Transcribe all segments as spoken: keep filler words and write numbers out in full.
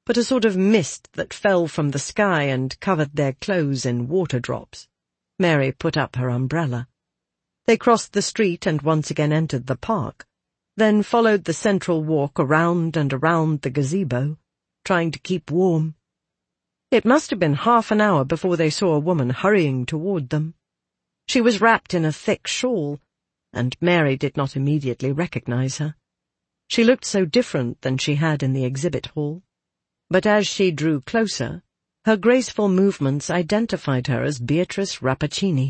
but a sort of mist that fell from the sky and covered their clothes in water drops. Mary put up her umbrella. They crossed the street and once again entered the park, then followed the central walk around and around the gazebo, trying to keep warm. It must have been half an hour before they saw a woman hurrying toward them. She was wrapped in a thick shawl, and Mary did not immediately recognize her. She looked so different than she had in the exhibit hall, but as she drew closer, her graceful movements identified her as Beatrice Rappaccini.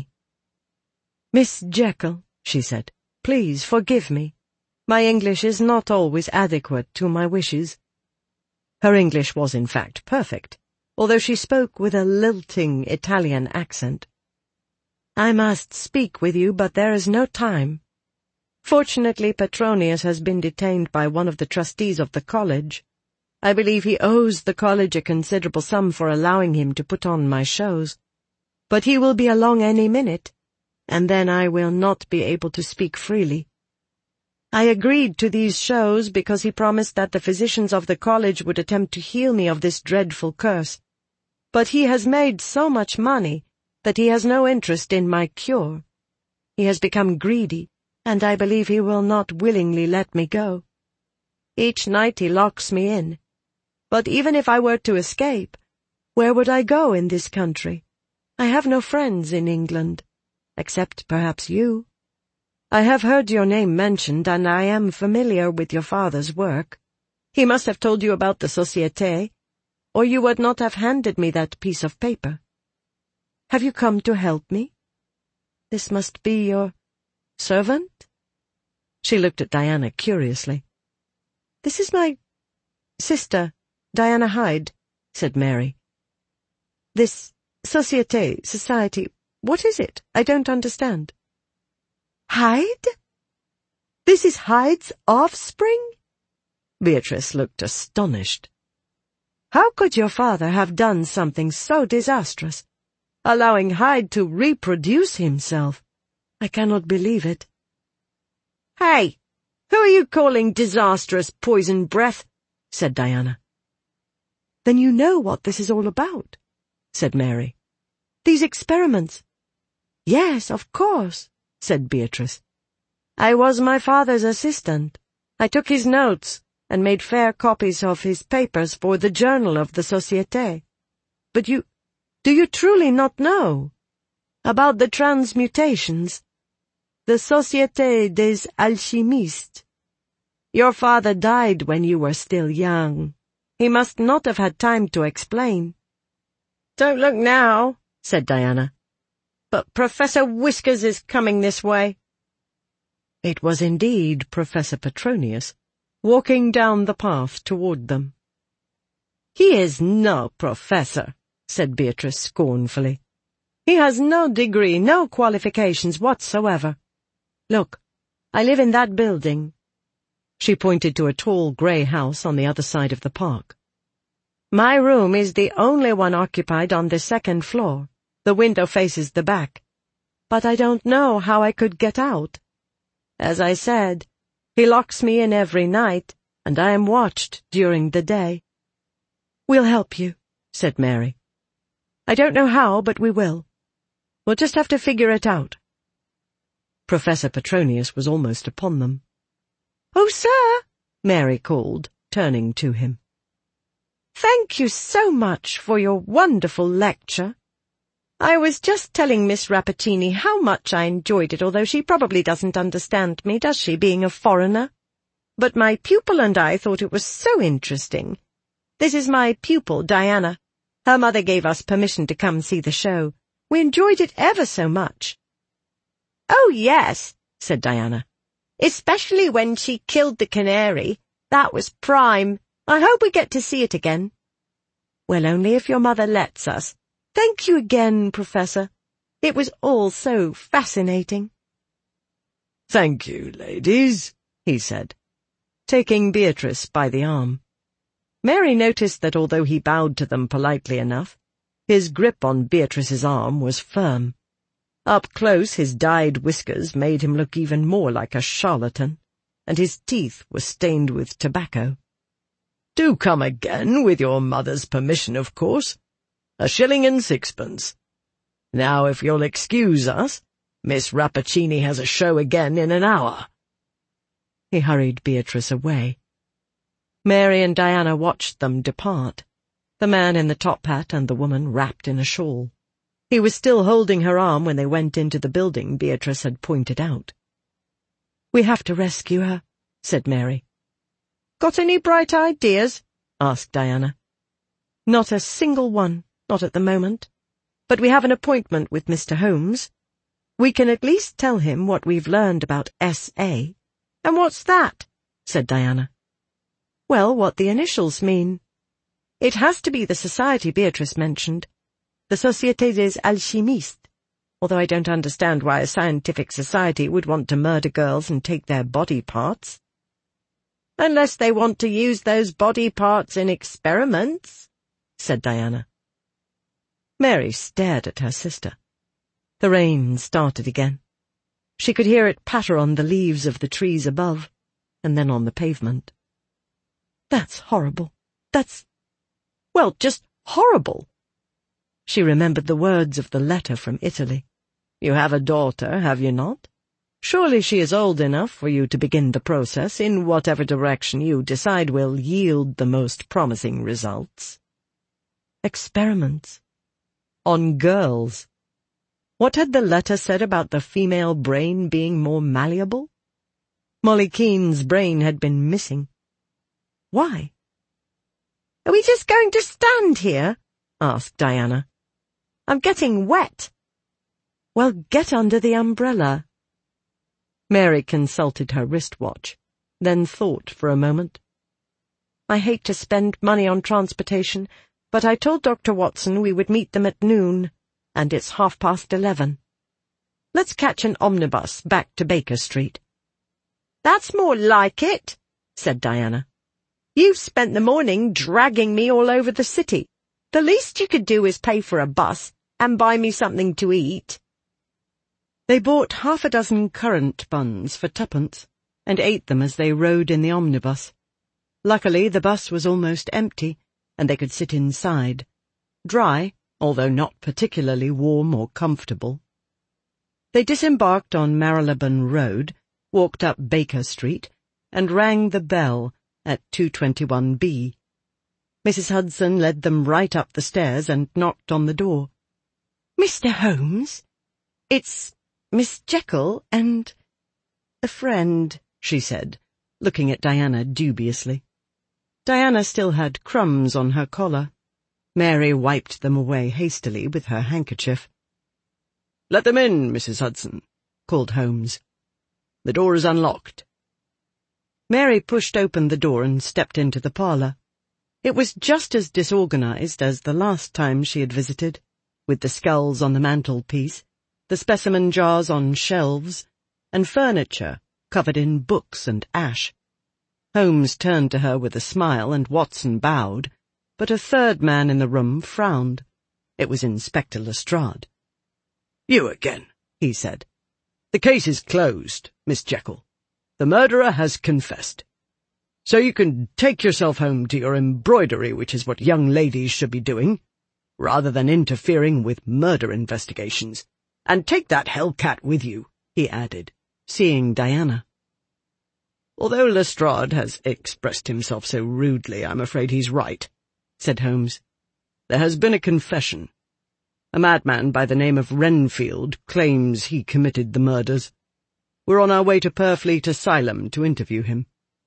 "Miss Jekyll," she said, "please forgive me. My English is not always adequate to my wishes." Her English was in fact perfect, although she spoke with a lilting Italian accent. "I must speak with you, but there is no time. Fortunately, Petronius has been detained by one of the trustees of the college. I believe he owes the college a considerable sum for allowing him to put on my shows. But he will be along any minute, and then I will not be able to speak freely. I agreed to these shows because he promised that the physicians of the college would attempt to heal me of this dreadful curse. But he has made so much money that he has no interest in my cure. He has become greedy, and I believe he will not willingly let me go. Each night he locks me in. But even if I were to escape, where would I go in this country? I have no friends in England, except perhaps you. I have heard your name mentioned, and I am familiar with your father's work. He must have told you about the Société, or you would not have handed me that piece of paper. Have you come to help me? This must be your servant?" She looked at Diana curiously. "This is my sister, Diana Hyde," said Mary. "This Société, society, what is it? I don't understand." "Hyde? This is Hyde's offspring?" Beatrice looked astonished. "How could your father have done something so disastrous, allowing Hyde to reproduce himself? I cannot believe it." "Hey, who are you calling disastrous, poison breath?" said Diana. "Then you know what this is all about," said Mary. "These experiments." "Yes, of course," said Beatrice. "I was my father's assistant. I took his notes and made fair copies of his papers for the journal of the Société. But you, do you truly not know? About the transmutations? The Société des Alchimistes. Your father died when you were still young. He must not have had time to explain." "Don't look now," said Diana. "But Professor Whiskers is coming this way." It was indeed Professor Petronius, walking down the path toward them. "He is no professor," said Beatrice scornfully. "He has no degree, no qualifications whatsoever. Look, I live in that building." She pointed to a tall grey house on the other side of the park. "My room is the only one occupied on the second floor. The window faces the back. But I don't know how I could get out. As I said, he locks me in every night, and I am watched during the day." "We'll help you," said Mary. "I don't know how, but we will. We'll just have to figure it out." Professor Petronius was almost upon them. "Oh, sir," Mary called, turning to him. "Thank you so much for your wonderful lecture. I was just telling Miss Rappaccini how much I enjoyed it, although she probably doesn't understand me, does she, being a foreigner? But my pupil and I thought it was so interesting. This is my pupil, Diana. Her mother gave us permission to come see the show. We enjoyed it ever so much." "Oh, yes," said Diana. "Especially when she killed the canary. That was prime. I hope we get to see it again." "Well, only if your mother lets us. Thank you again, Professor. It was all so fascinating." "Thank you, ladies," he said, taking Beatrice by the arm. Mary noticed that although he bowed to them politely enough, his grip on Beatrice's arm was firm. Up close, his dyed whiskers made him look even more like a charlatan, and his teeth were stained with tobacco. Do come again, with your mother's permission, of course. A shilling and sixpence. Now, if you'll excuse us, Miss Rappaccini has a show again in an hour." He hurried Beatrice away. Mary and Diana watched them depart, the man in the top hat and the woman wrapped in a shawl. He was still holding her arm when they went into the building Beatrice had pointed out. "We have to rescue her," said Mary. "Got any bright ideas?" asked Diana. "Not a single one, not at the moment. But we have an appointment with Mister Holmes. We can at least tell him what we've learned about S A "And what's that?" said Diana. "Well, what the initials mean. It has to be the society Beatrice mentioned, the Société des Alchimistes, although I don't understand why a scientific society would want to murder girls and take their body parts." "Unless they want to use those body parts in experiments," said Diana. Mary stared at her sister. The rain started again. She could hear it patter on the leaves of the trees above, and then on the pavement. "That's horrible. That's, well, just horrible." She remembered the words of the letter from Italy. "You have a daughter, have you not? Surely she is old enough for you to begin the process in whatever direction you decide will yield the most promising results." Experiments. On girls. What had the letter said about the female brain being more malleable? Molly Keane's brain had been missing. Why? "Are we just going to stand here?" asked Diana. "I'm getting wet." "Well, get under the umbrella." Mary consulted her wristwatch, then thought for a moment. "I hate to spend money on transportation, but I told Doctor Watson we would meet them at noon, and it's half past eleven. Let's catch an omnibus back to Baker Street." "That's more like it," said Diana. "You've spent the morning dragging me all over the city. The least you could do is pay for a bus and buy me something to eat." They bought half a dozen currant buns for twopence, and ate them as they rode in the omnibus. Luckily, the bus was almost empty, and they could sit inside, dry, although not particularly warm or comfortable. They disembarked on Marylebone Road, walked up Baker Street, and rang the bell at two twenty-one B. Missus Hudson led them right up the stairs and knocked on the door. "Mister Holmes? It's Miss Jekyll and a friend," she said, looking at Diana dubiously. Diana still had crumbs on her collar. Mary wiped them away hastily with her handkerchief. "Let them in, Missus Hudson," called Holmes. "The door is unlocked." Mary pushed open the door and stepped into the parlour. It was just as disorganized as the last time she had visited, with the skulls on the mantelpiece, the specimen jars on shelves, and furniture covered in books and ash. Holmes turned to her with a smile, and Watson bowed, but a third man in the room frowned. It was Inspector Lestrade. "You again," he said. "The case is closed, Miss Jekyll. The murderer has confessed. So you can take yourself home to your embroidery, which is what young ladies should be doing, rather than interfering with murder investigations. And take that hellcat with you," he added, seeing Diana. "Although Lestrade has expressed himself so rudely, I'm afraid he's right," said Holmes. "There has been a confession. A madman by the name of Renfield claims he committed the murders. We're on our way to Purfleet Asylum to interview him."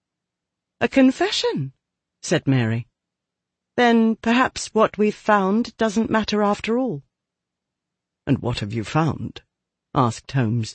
"A confession?" said Mary. "Then perhaps what we've found doesn't matter after all." "And what have you found?" asked Holmes.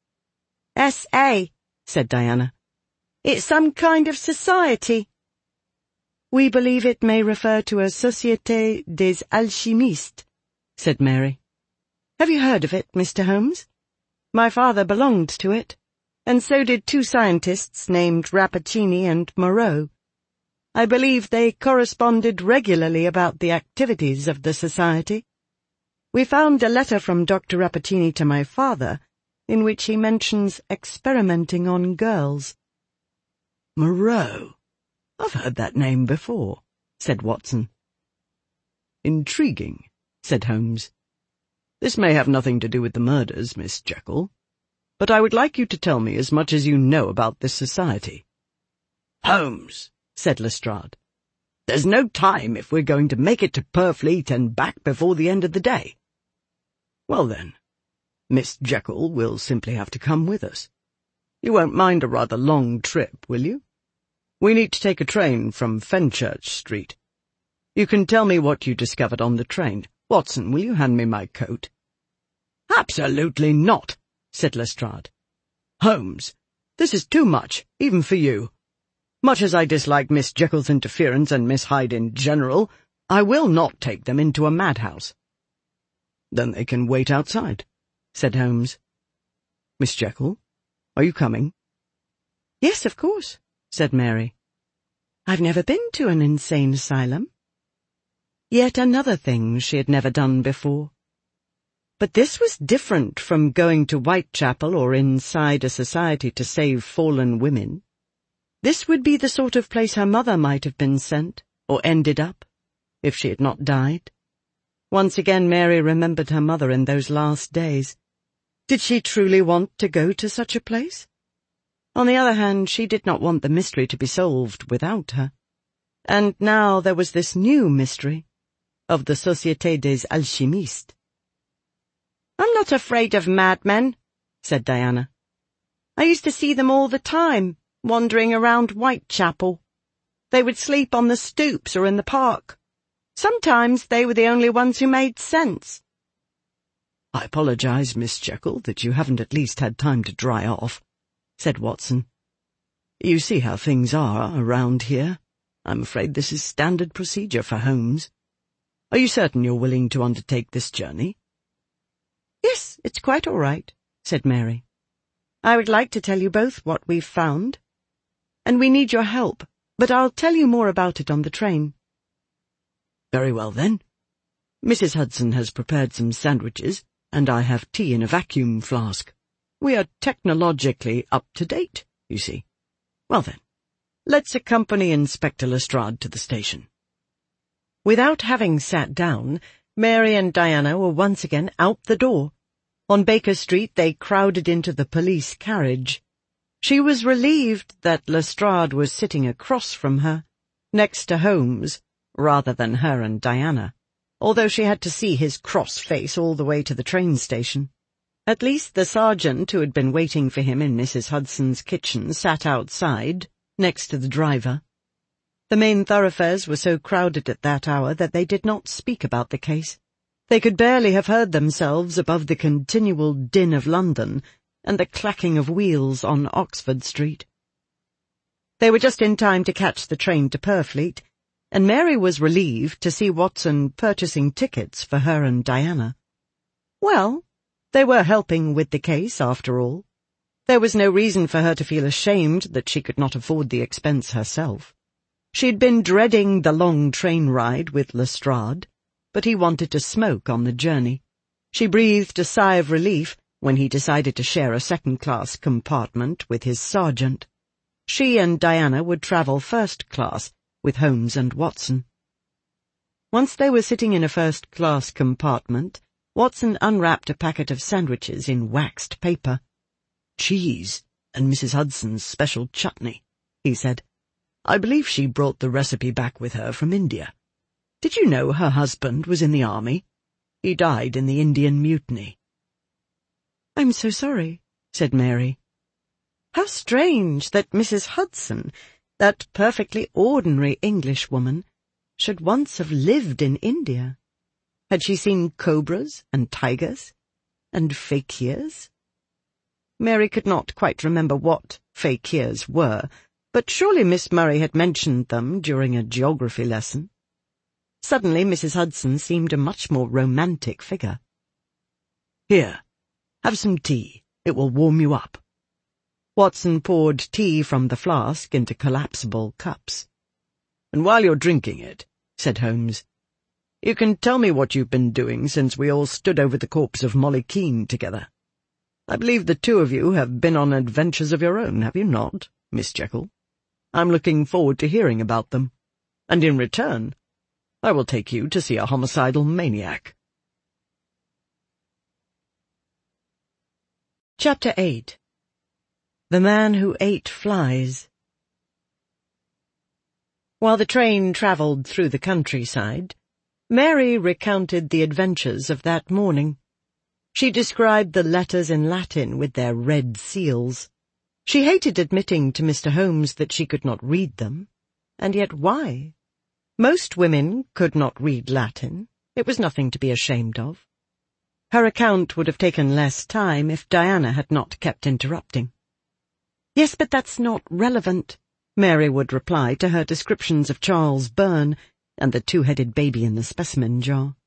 S A, said Diana. "It's some kind of society." "We believe it may refer to a Société des Alchimistes," said Mary. "Have you heard of it, Mister Holmes? My father belonged to it, and so did two scientists named Rappaccini and Moreau. I believe they corresponded regularly about the activities of the society. We found a letter from Doctor Rappaccini to my father, in which he mentions experimenting on girls." "Moreau," "I've heard that name before," said Watson. "Intriguing," said Holmes. "This may have nothing to do with the murders, Miss Jekyll, but I would like you to tell me as much as you know about this society." "Holmes," said Lestrade, "there's no time if we're going to make it to Purfleet and back before the end of the day." "Well then, Miss Jekyll will simply have to come with us. You won't mind a rather long trip, will you? We need to take a train from Fenchurch Street. You can tell me what you discovered on the train. Watson, will you hand me my coat?" "Absolutely not," said Lestrade. "Holmes, this is too much, even for you. Much as I dislike Miss Jekyll's interference and Miss Hyde in general, I will not take them into a madhouse." "Then they can wait outside," said Holmes. "Miss Jekyll, are you coming?" "Yes, of course," said Mary. "I've never been to an insane asylum." Yet another thing she had never done before. But this was different from going to Whitechapel or inside a society to save fallen women. This would be the sort of place her mother might have been sent, or ended up, if she had not died. Once again Mary remembered her mother in those last days. Did she truly want to go to such a place? On the other hand, she did not want the mystery to be solved without her. And now there was this new mystery, of the Société des Alchimistes. "I'm not afraid of madmen," said Diana. "I used to see them all the time, wandering around Whitechapel. They would sleep on the stoops or in the park. Sometimes they were the only ones who made sense." "I apologize, Miss Jekyll, that you haven't at least had time to dry off," said Watson. "You see how things are around here. I'm afraid this is standard procedure for Holmes. Are you certain you're willing to undertake this journey?" "Yes, it's quite all right," said Mary. "I would like to tell you both what we've found. And we need your help, but I'll tell you more about it on the train." "Very well, then. Missus Hudson has prepared some sandwiches, and I have tea in a vacuum flask. We are technologically up to date, you see. Well then, let's accompany Inspector Lestrade to the station." Without having sat down, Mary and Diana were once again out the door. On Baker Street they crowded into the police carriage. She was relieved that Lestrade was sitting across from her, next to Holmes, rather than her and Diana, although she had to see his cross face all the way to the train station. At least the sergeant who had been waiting for him in Missus Hudson's kitchen sat outside, next to the driver. The main thoroughfares were so crowded at that hour that they did not speak about the case. They could barely have heard themselves above the continual din of London and the clacking of wheels on Oxford Street. They were just in time to catch the train to Purfleet, and Mary was relieved to see Watson purchasing tickets for her and Diana. Well, they were helping with the case, after all. There was no reason for her to feel ashamed that she could not afford the expense herself. She'd been dreading the long train ride with Lestrade, but he wanted to smoke on the journey. She breathed a sigh of relief when he decided to share a second-class compartment with his sergeant. She and Diana would travel first class with Holmes and Watson. Once they were sitting in a first-class compartment, Watson unwrapped a packet of sandwiches in waxed paper. "Cheese and Missus Hudson's special chutney," he said. "I believe she brought the recipe back with her from India. Did you know her husband was in the army? He died in the Indian Mutiny." "I'm so sorry," said Mary. How strange that Missus Hudson, that perfectly ordinary Englishwoman, should once have lived in India. Had she seen cobras and tigers and fakirs? Mary could not quite remember what fakirs were, but surely Miss Murray had mentioned them during a geography lesson. Suddenly Missus Hudson seemed a much more romantic figure. "Here, have some tea. It will warm you up." Watson poured tea from the flask into collapsible cups. "And while you're drinking it," said Holmes, "you can tell me what you've been doing since we all stood over the corpse of Molly Keene together. I believe the two of you have been on adventures of your own, have you not, Miss Jekyll?" I'm looking forward to hearing about them, and in return, I will take you to see a homicidal maniac. Chapter eight. The Man Who Ate Flies. While the train travelled through the countryside, Mary recounted the adventures of that morning. She described the letters in Latin with their red seals. She hated admitting to Mister Holmes that she could not read them, and yet why? Most women could not read Latin. It was nothing to be ashamed of. Her account would have taken less time if Diana had not kept interrupting. "Yes, but that's not relevant," Mary would reply to her descriptions of Charles Byrne and the two-headed baby in the specimen jar.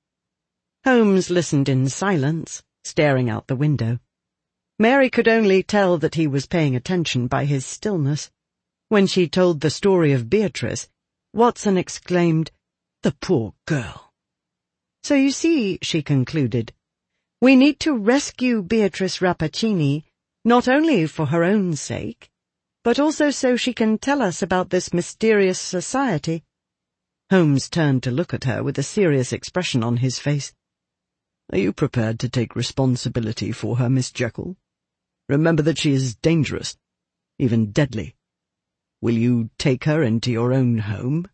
Holmes listened in silence, staring out the window. Mary could only tell that he was paying attention by his stillness. When she told the story of Beatrice, Watson exclaimed, "The poor girl." "So you see," she concluded, "we need to rescue Beatrice Rappaccini, not only for her own sake, but also so she can tell us about this mysterious society." Holmes turned to look at her with a serious expression on his face. "Are you prepared to take responsibility for her, Miss Jekyll? Remember that she is dangerous, even deadly. Will you take her into your own home?"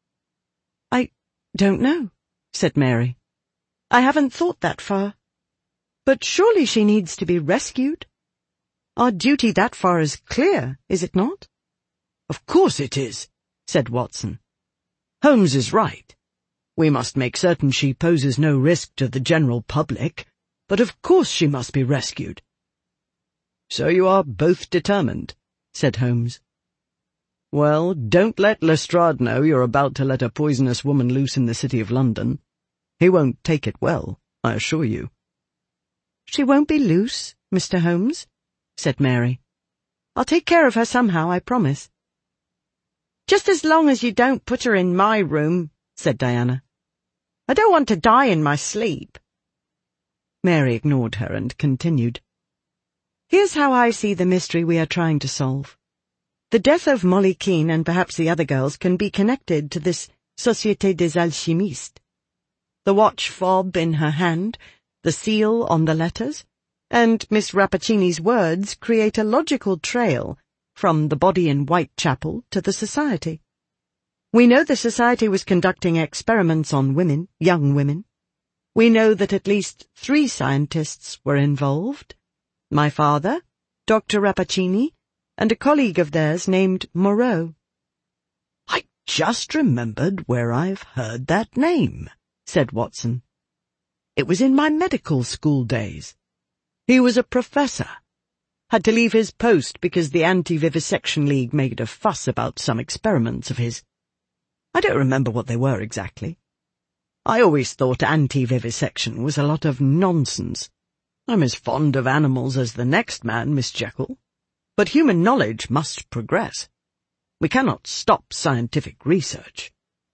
"I don't know," said Mary. "I haven't thought that far. But surely she needs to be rescued? Our duty that far is clear, is it not?" "Of course it is," said Watson. "Holmes is right. We must make certain she poses no risk to the general public, but of course she must be rescued." "So you are both determined," said Holmes. "Well, don't let Lestrade know you're about to let a poisonous woman loose in the City of London. He won't take it well, I assure you." "She won't be loose, Mister Holmes," said Mary. "I'll take care of her somehow, I promise." "Just as long as you don't put her in my room," said Diana. "I don't want to die in my sleep." Mary ignored her and continued. "Here's how I see the mystery we are trying to solve. The death of Molly Keene and perhaps the other girls can be connected to this Société des Alchimistes. The watch fob in her hand, the seal on the letters, and Miss Rappaccini's words create a logical trail from the body in Whitechapel to the society. We know the society was conducting experiments on women, young women. We know that at least three scientists were involved: my father, Doctor Rappaccini, and a colleague of theirs named Moreau." "I just remembered where I've heard that name," said Watson. "It was in my medical school days. He was a professor. Had to leave his post because the Anti-Vivisection League made a fuss about some experiments of his. I don't remember what they were exactly. I always thought anti-vivisection was a lot of nonsense. I'm as fond of animals as the next man, Miss Jekyll. But human knowledge must progress. We cannot stop scientific research."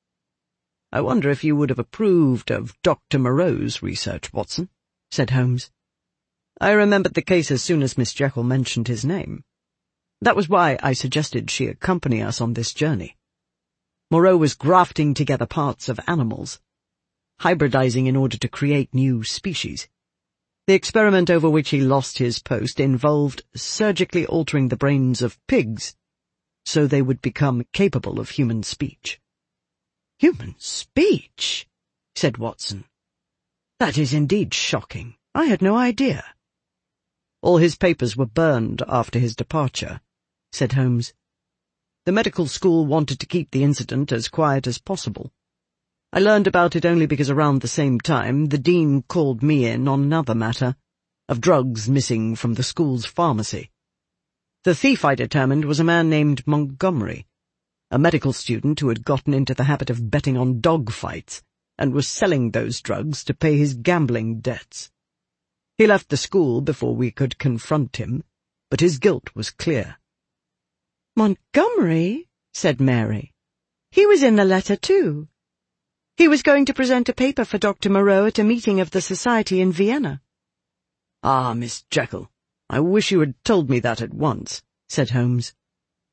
"I wonder if you would have approved of Doctor Moreau's research, Watson," said Holmes. "I remembered the case as soon as Miss Jekyll mentioned his name. That was why I suggested she accompany us on this journey. Moreau was grafting together parts of animals, hybridizing in order to create new species. The experiment over which he lost his post involved surgically altering the brains of pigs so they would become capable of human speech." "Human speech?" said Watson. "That is indeed shocking. I had no idea." "All his papers were burned after his departure," said Holmes. "The medical school wanted to keep the incident as quiet as possible. I learned about it only because around the same time the dean called me in on another matter, of drugs missing from the school's pharmacy. The thief, I determined, was a man named Montgomery, a medical student who had gotten into the habit of betting on dog fights and was selling those drugs to pay his gambling debts. He left the school before we could confront him, but his guilt was clear." "Montgomery?" said Mary. "He was in the letter, too. He was going to present a paper for Doctor Moreau at a meeting of the Society in Vienna." "Ah, Miss Jekyll, I wish you had told me that at once," said Holmes.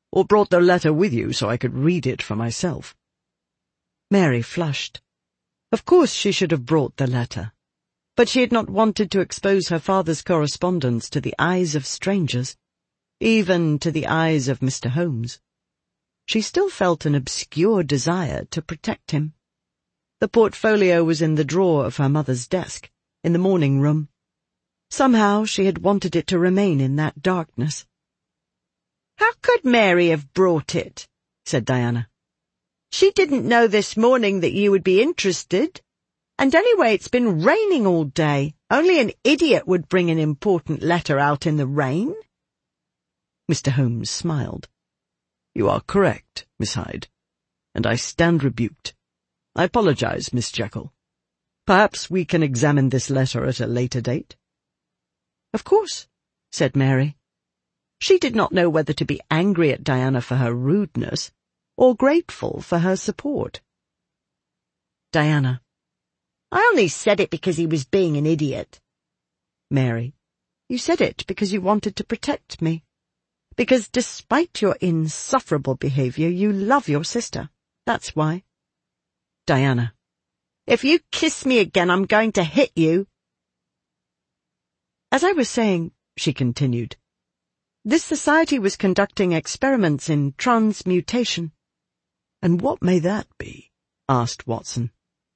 or brought the letter with you so I could read it for myself?" Mary flushed. Of course she should have brought the letter, but she had not wanted to expose her father's correspondence to the eyes of strangers, even to the eyes of Mister Holmes. She still felt an obscure desire to protect him. The portfolio was in the drawer of her mother's desk, in the morning room. Somehow she had wanted it to remain in that darkness. "How could Mary have brought it?" said Diana. "She didn't know this morning that you would be interested. And anyway, it's been raining all day. Only an idiot would bring an important letter out in the rain." Mister Holmes smiled. "You are correct, Miss Hyde, and I stand rebuked. I apologize, Miss Jekyll. Perhaps we can examine this letter at a later date?" "Of course," said Mary. She did not know whether to be angry at Diana for her rudeness, or grateful for her support. Diana: "I only said it because he was being an idiot." Mary: "You said it because you wanted to protect me. Because despite your insufferable behavior, you love your sister. That's why." Diana: "If you kiss me again, I'm going to hit you." "As I was saying," she continued, "this society was conducting experiments in transmutation." "And what may that be?" asked Watson.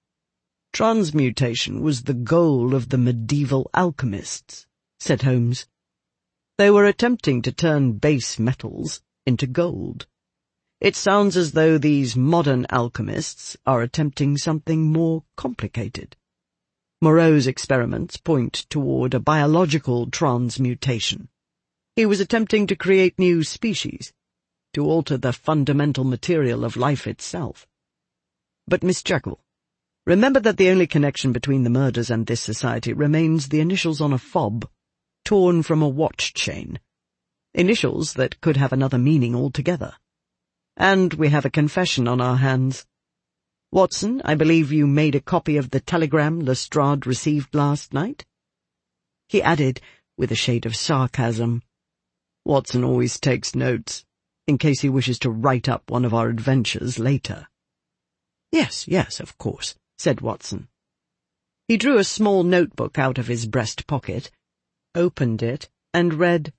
"Transmutation was the goal of the medieval alchemists," said Holmes. "They were attempting to turn base metals into gold. It sounds as though these modern alchemists are attempting something more complicated. Moreau's experiments point toward a biological transmutation. He was attempting to create new species, to alter the fundamental material of life itself. But, Miss Jekyll, remember that the only connection between the murders and this society remains the initials on a fob, torn from a watch chain. Initials that could have another meaning altogether. And we have a confession on our hands. Watson, I believe you made a copy of the telegram Lestrade received last night?" He added, with a shade of sarcasm, "Watson always takes notes, in case he wishes to write up one of our adventures later." "Yes, yes, of course," said Watson. He drew a small notebook out of his breast pocket, opened it, and read,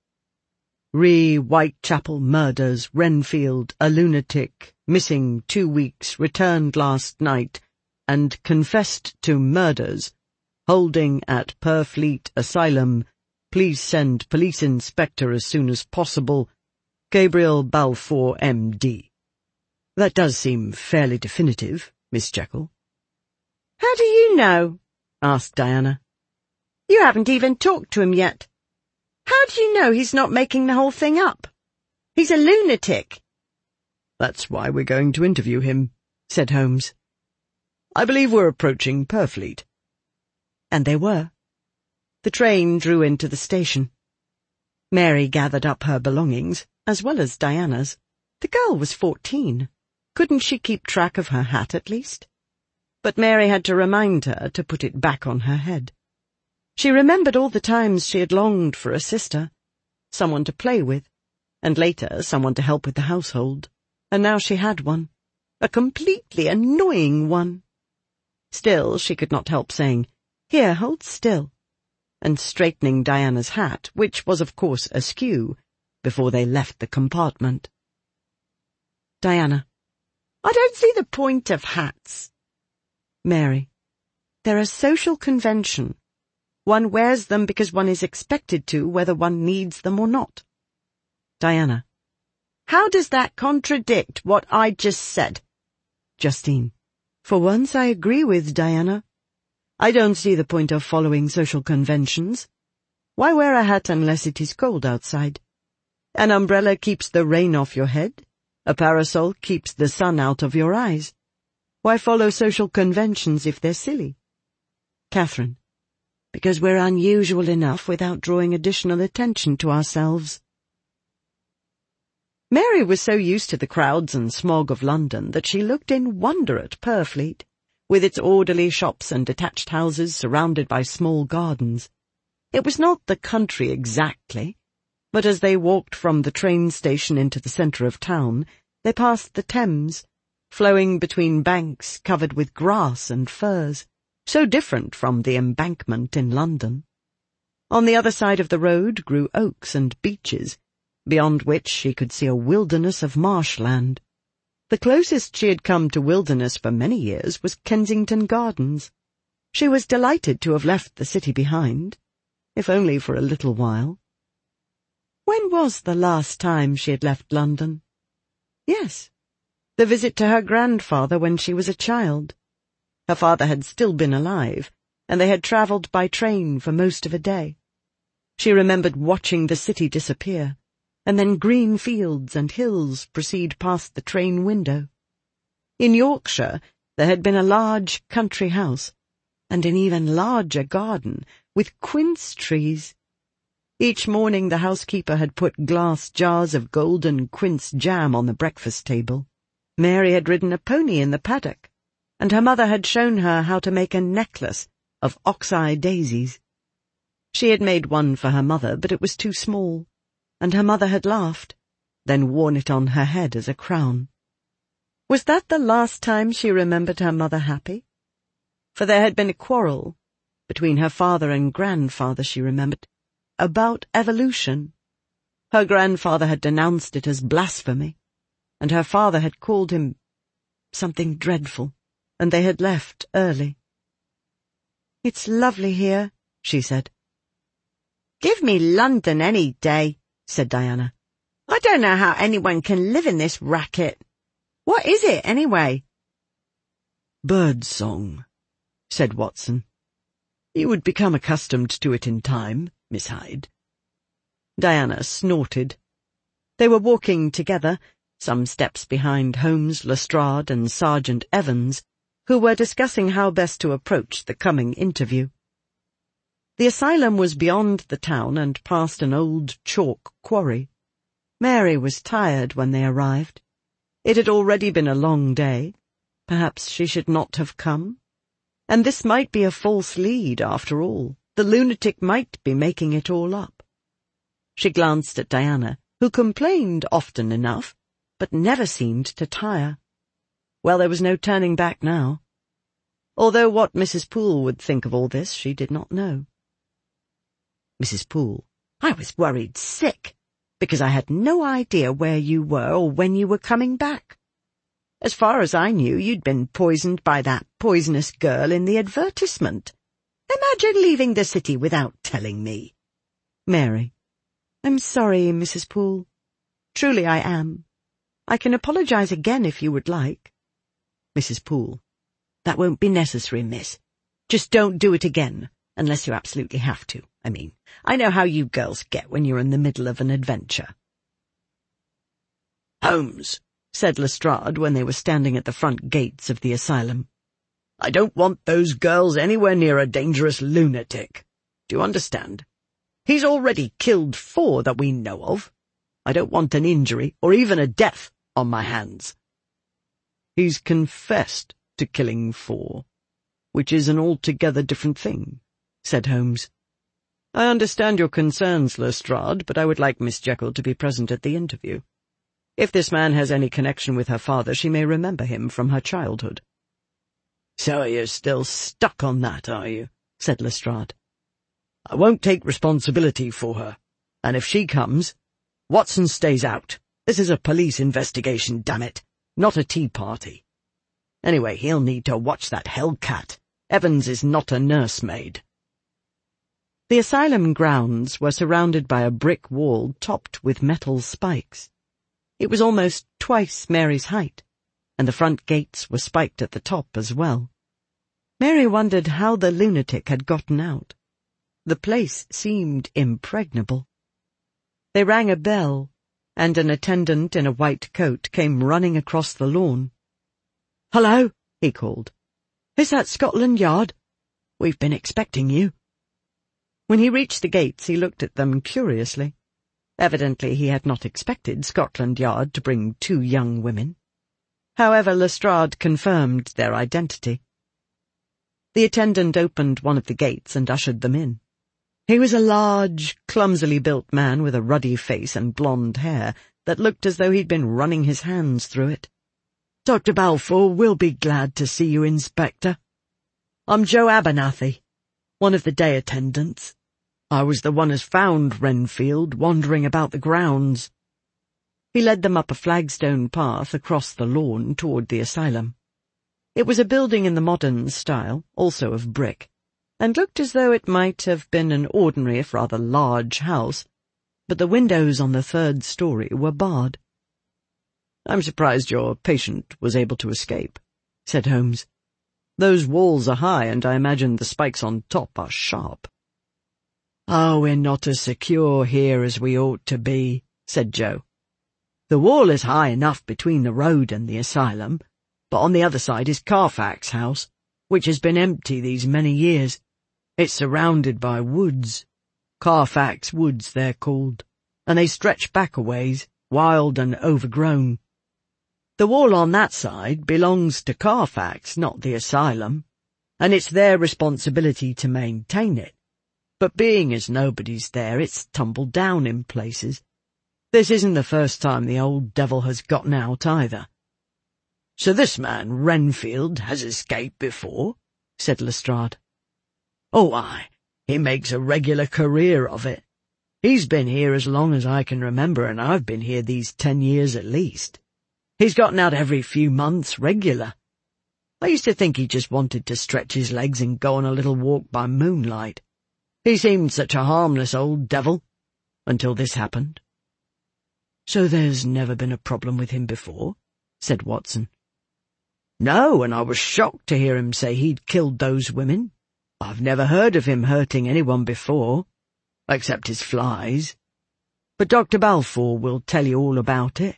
"Re Whitechapel murders, Renfield, a lunatic, missing two weeks, returned last night, and confessed to murders, holding at Purfleet Asylum. Please send police inspector as soon as possible. Gabriel Balfour, M D" That does seem fairly definitive, Miss Jekyll. "How do you know?" asked Diana. "You haven't even talked to him yet. How do you know he's not making the whole thing up? He's a lunatic." "That's why we're going to interview him," said Holmes. "I believe we're approaching Purfleet." And they were. The train drew into the station. Mary gathered up her belongings, as well as Diana's. The girl was fourteen. Couldn't she keep track of her hat at least? But Mary had to remind her to put it back on her head. She remembered all the times she had longed for a sister, someone to play with, and later someone to help with the household, and now she had one, a completely annoying one. Still, she could not help saying, "Here, hold still," and straightening Diana's hat, which was of course askew, before they left the compartment. Diana: "I don't see the point of hats." Mary: "They're a social convention. One wears them because one is expected to, whether one needs them or not." Diana: "How does that contradict what I just said?" Justine: "For once I agree with Diana. I don't see the point of following social conventions. Why wear a hat unless it is cold outside? An umbrella keeps the rain off your head. A parasol keeps the sun out of your eyes. Why follow social conventions if they're silly?" Catherine: "Because we're unusual enough without drawing additional attention to ourselves." Mary was so used to the crowds and smog of London that she looked in wonder at Purfleet, with its orderly shops and detached houses surrounded by small gardens. It was not the country exactly, But as they walked from the train station into the centre of town, they passed the Thames, flowing between banks covered with grass and furze, so different from the Embankment in London. On the other side of the road grew oaks and beeches, beyond which she could see a wilderness of marshland. The closest she had come to wilderness for many years was Kensington Gardens. She was delighted to have left the city behind, if only for a little while. When was the last time she had left London? Yes, the visit to her grandfather when she was a child. Her father had still been alive, and they had travelled by train for most of a day. She remembered watching the city disappear, and then green fields and hills proceed past the train window. In Yorkshire there had been a large country house, and an even larger garden, with quince trees. Each morning the housekeeper had put glass jars of golden quince jam on the breakfast table. Mary had ridden a pony in the paddock, and her mother had shown her how to make a necklace of ox-eye daisies. She had made one for her mother, but it was too small, and her mother had laughed, then worn it on her head as a crown. Was that the last time she remembered her mother happy? For there had been a quarrel between her father and grandfather, she remembered, about evolution. Her grandfather had denounced it as blasphemy, and her father had called him something dreadful, and they had left early. "It's lovely here," she said. "Give me London any day," said Diana. "I don't know how anyone can live in this racket. What is it, anyway?" "Bird song," said Watson. "You would become accustomed to it in time, Miss Hyde." Diana snorted. They were walking together, some steps behind Holmes, Lestrade, and Sergeant Evans, who were discussing how best to approach the coming interview. The asylum was beyond the town and past an old chalk quarry. Mary was tired when they arrived. It had already been a long day. Perhaps she should not have come. And this might be a false lead, after all. The lunatic might be making it all up. She glanced at Diana, who complained often enough, but never seemed to tire. Well, there was no turning back now. Although what Missus Poole would think of all this, she did not know. "Missus Poole, I was worried sick, because I had no idea where you were or when you were coming back. As far as I knew, you'd been poisoned by that poisonous girl in the advertisement. Imagine leaving the city without telling me." "Mary, I'm sorry, Missus Poole. Truly I am. I can apologize again if you would like." "Missus Poole, that won't be necessary, miss. Just don't do it again, unless you absolutely have to. I mean, I know how you girls get when you're in the middle of an adventure." "Holmes," said Lestrade when they were standing at the front gates of the asylum, "I don't want those girls anywhere near a dangerous lunatic. Do you understand? He's already killed four that we know of. I don't want an injury, or even a death, on my hands." "He's confessed to killing four, which is an altogether different thing," said Holmes. "I understand your concerns, Lestrade, but I would like Miss Jekyll to be present at the interview. If this man has any connection with her father, she may remember him from her childhood." "So you're still stuck on that, are you?" said Lestrade. "I won't take responsibility for her, and if she comes, Watson stays out. This is a police investigation, damn it, not a tea party. Anyway, he'll need to watch that hellcat. Evans is not a nursemaid." The asylum grounds were surrounded by a brick wall topped with metal spikes. It was almost twice Mary's height, and the front gates were spiked at the top as well. Mary wondered how the lunatic had gotten out. The place seemed impregnable. They rang a bell, and an attendant in a white coat came running across the lawn. "Hello," he called. "Is that Scotland Yard? We've been expecting you." When he reached the gates, he looked at them curiously. Evidently he had not expected Scotland Yard to bring two young women. However, Lestrade confirmed their identity. The attendant opened one of the gates and ushered them in. He was a large, clumsily built man with a ruddy face and blonde hair that looked as though he'd been running his hands through it. "Doctor Balfour will be glad to see you, Inspector. I'm Joe Abernathy, one of the day attendants. I was the one as found Renfield wandering about the grounds." He led them up a flagstone path across the lawn toward the asylum. It was a building in the modern style, also of brick, and looked as though it might have been an ordinary if rather large house, but the windows on the third story were barred. "I'm surprised your patient was able to escape," said Holmes. "Those walls are high, and I imagine the spikes on top are sharp." "Oh, we're not as secure here as we ought to be," said Joe. "The wall is high enough between the road and the asylum, but on the other side is Carfax House, which has been empty these many years. It's surrounded by woods. Carfax Woods, they're called, and they stretch back a ways, wild and overgrown. The wall on that side belongs to Carfax, not the asylum, and it's their responsibility to maintain it. But being as nobody's there, it's tumbled down in places. This isn't the first time the old devil has gotten out either." "So this man, Renfield, has escaped before?" said Lestrade. "Oh, aye, he makes a regular career of it. He's been here as long as I can remember, and I've been here these ten years at least. He's gotten out every few months regular. I used to think he just wanted to stretch his legs and go on a little walk by moonlight. He seemed such a harmless old devil, until this happened." "So there's never been a problem with him before?" said Watson. "No, and I was shocked to hear him say he'd killed those women. I've never heard of him hurting anyone before, except his flies. But Doctor Balfour will tell you all about it."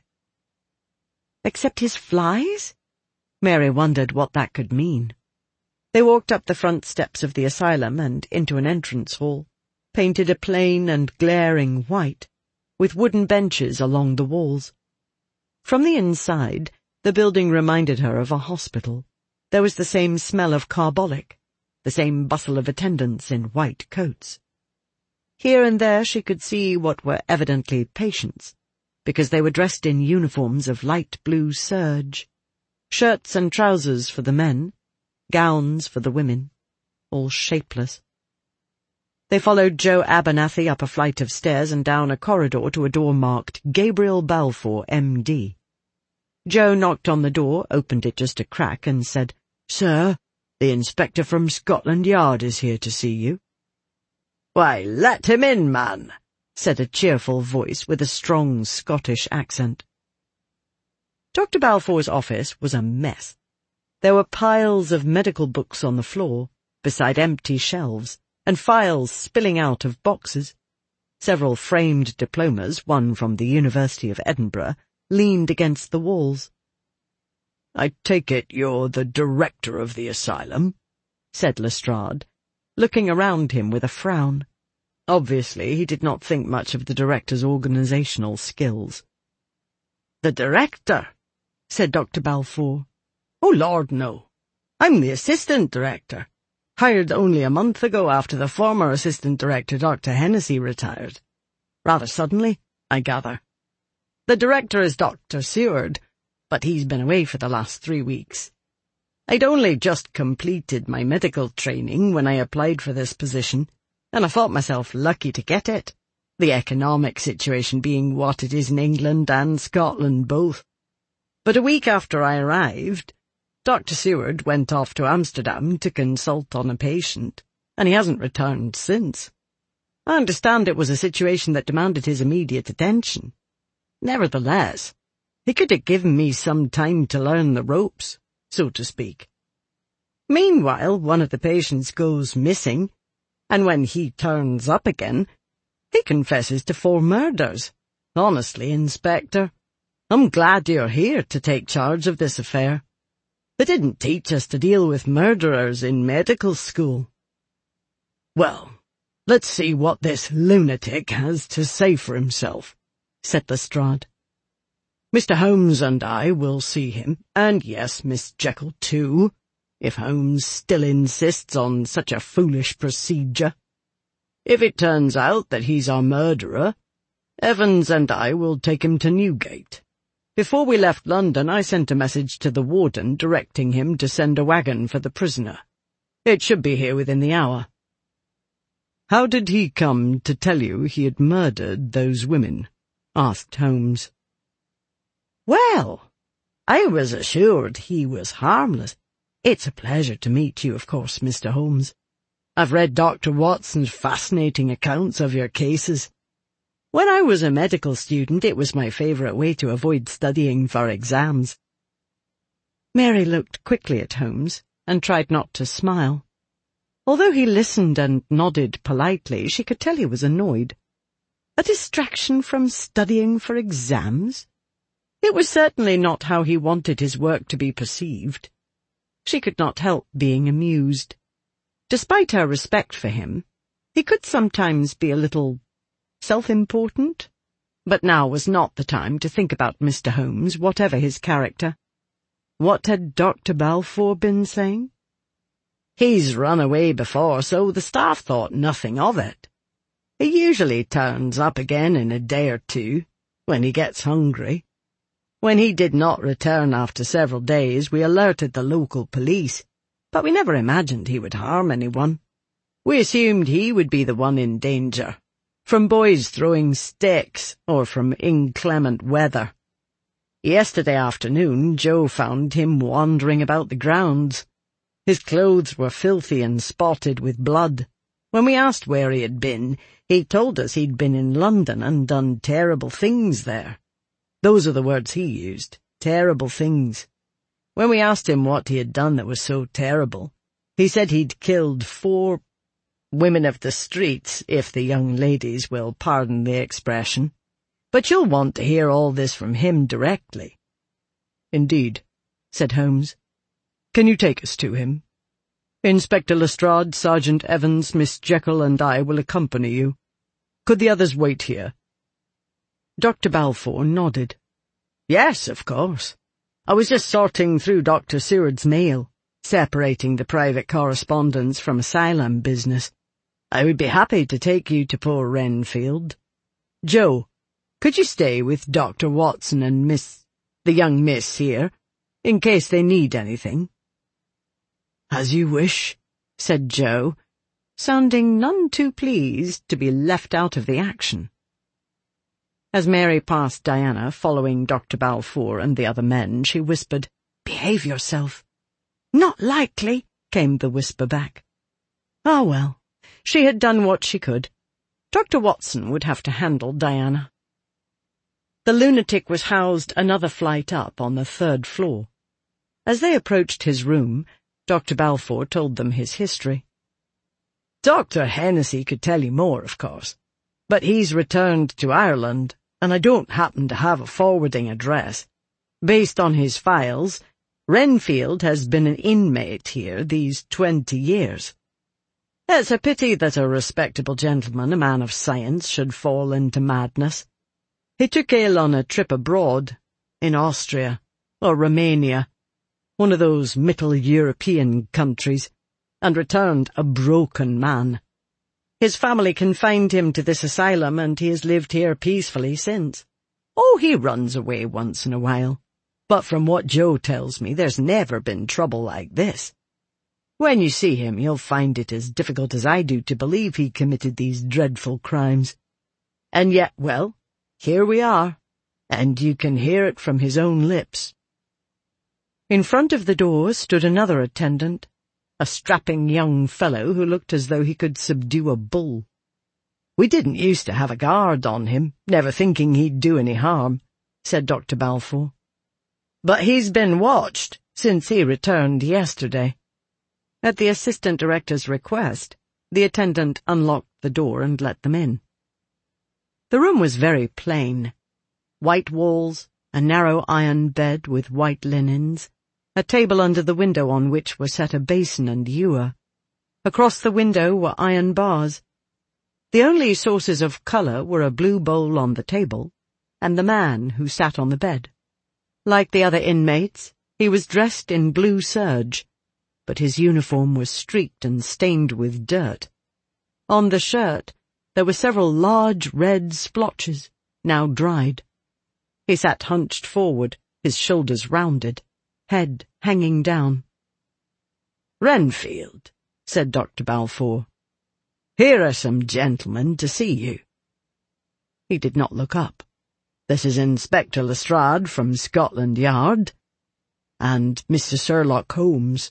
"Except his flies?" Mary wondered what that could mean. They walked up the front steps of the asylum and into an entrance hall, painted a plain and glaring white, with wooden benches along the walls. From the inside, the building reminded her of a hospital. There was the same smell of carbolic, the same bustle of attendants in white coats. Here and there she could see what were evidently patients, because they were dressed in uniforms of light blue serge, shirts and trousers for the men, gowns for the women, all shapeless. They followed Joe Abernathy up a flight of stairs and down a corridor to a door marked Gabriel Balfour, M D Joe knocked on the door, opened it just a crack, and said, "Sir, the inspector from Scotland Yard is here to see you." "Why, let him in, man," said a cheerful voice with a strong Scottish accent. Doctor Balfour's office was a mess. There were piles of medical books on the floor, beside empty shelves, and files spilling out of boxes. Several framed diplomas, one from the University of Edinburgh, leaned against the walls. "I take it you're the director of the asylum," said Lestrade, looking around him with a frown. Obviously, he did not think much of the director's organizational skills. "The director?" said Doctor Balfour. "Oh, Lord, no. I'm the assistant director, hired only a month ago after the former assistant director, Doctor Hennessy, retired. Rather suddenly, I gather. The director is Doctor Seward, but he's been away for the last three weeks. I'd only just completed my medical training when I applied for this position, and I thought myself lucky to get it, the economic situation being what it is in England and Scotland both. But a week after I arrived, Doctor Seward went off to Amsterdam to consult on a patient, and he hasn't returned since. I understand it was a situation that demanded his immediate attention. Nevertheless, he could have given me some time to learn the ropes, so to speak. Meanwhile, one of the patients goes missing, and when he turns up again, he confesses to four murders. Honestly, Inspector, I'm glad you're here to take charge of this affair. They didn't teach us to deal with murderers in medical school." "Well, let's see what this lunatic has to say for himself," said Lestrade. "Mister Holmes and I will see him, and yes, Miss Jekyll too, if Holmes still insists on such a foolish procedure." If it turns out that he's our murderer, Evans and I will take him to Newgate. Before we left London, I sent a message to the warden directing him to send a wagon for the prisoner. It should be here within the hour." "How did he come to tell you he had murdered those women?" asked Holmes. "Well, I was assured he was harmless. It's a pleasure to meet you, of course, Mister Holmes. I've read Doctor Watson's fascinating accounts of your cases. When I was a medical student, it was my favourite way to avoid studying for exams." Mary looked quickly at Holmes and tried not to smile. Although he listened and nodded politely, she could tell he was annoyed. A distraction from studying for exams? It was certainly not how he wanted his work to be perceived. She could not help being amused. Despite her respect for him, he could sometimes be a little self-important, but now was not the time to think about Mister Holmes, whatever his character. What had Doctor Balfour been saying? "He's run away before, so the staff thought nothing of it. He usually turns up again in a day or two, when he gets hungry. When he did not return after several days, we alerted the local police, but we never imagined he would harm anyone. We assumed he would be the one in danger, from boys throwing sticks or from inclement weather. Yesterday afternoon, Joe found him wandering about the grounds. His clothes were filthy and spotted with blood. When we asked where he had been, he told us he'd been in London and done terrible things there. Those are the words he used, terrible things. When we asked him what he had done that was so terrible, he said he'd killed four women of the streets, if the young ladies will pardon the expression. But you'll want to hear all this from him directly." "Indeed," said Holmes. "Can you take us to him? Inspector Lestrade, Sergeant Evans, Miss Jekyll, and I will accompany you. Could the others wait here?" Doctor Balfour nodded. "Yes, of course. I was just sorting through Doctor Seward's mail, separating the private correspondence from asylum business. I would be happy to take you to poor Renfield. Joe, could you stay with Doctor Watson and Miss, the young miss here, in case they need anything?" "As you wish," said Joe, sounding none too pleased to be left out of the action. As Mary passed Diana, following Doctor Balfour and the other men, she whispered, "Behave yourself." "Not likely," came the whisper back. Ah, well, she had done what she could. Doctor Watson would have to handle Diana. The lunatic was housed another flight up on the third floor. As they approached his room, Doctor Balfour told them his history. "Doctor Hennessy could tell you more, of course, but he's returned to Ireland, and I don't happen to have a forwarding address. Based on his files, Renfield has been an inmate here these twenty years. It's a pity that a respectable gentleman, a man of science, should fall into madness. He took ill on a trip abroad, in Austria, or Romania, one of those Middle European countries, and returned a broken man. His family confined him to this asylum, and he has lived here peacefully since. Oh, he runs away once in a while, but from what Joe tells me, there's never been trouble like this. When you see him, you'll find it as difficult as I do to believe he committed these dreadful crimes. And yet, well, here we are, and you can hear it from his own lips." In front of the door stood another attendant, a strapping young fellow who looked as though he could subdue a bull. "We didn't used to have a guard on him, never thinking he'd do any harm," said Doctor Balfour. "But he's been watched since he returned yesterday." At the assistant director's request, the attendant unlocked the door and let them in. The room was very plain. White walls, a narrow iron bed with white linens, a table under the window on which were set a basin and ewer. Across the window were iron bars. The only sources of colour were a blue bowl on the table and the man who sat on the bed. Like the other inmates, he was dressed in blue serge, but his uniform was streaked and stained with dirt. On the shirt There were several large red splotches, now dried. He sat hunched forward, his shoulders rounded, head hanging down. "Renfield," said Doctor Balfour, "here are some gentlemen to see you." He did not look up. "This is Inspector Lestrade from Scotland Yard, and Mister Sherlock Holmes."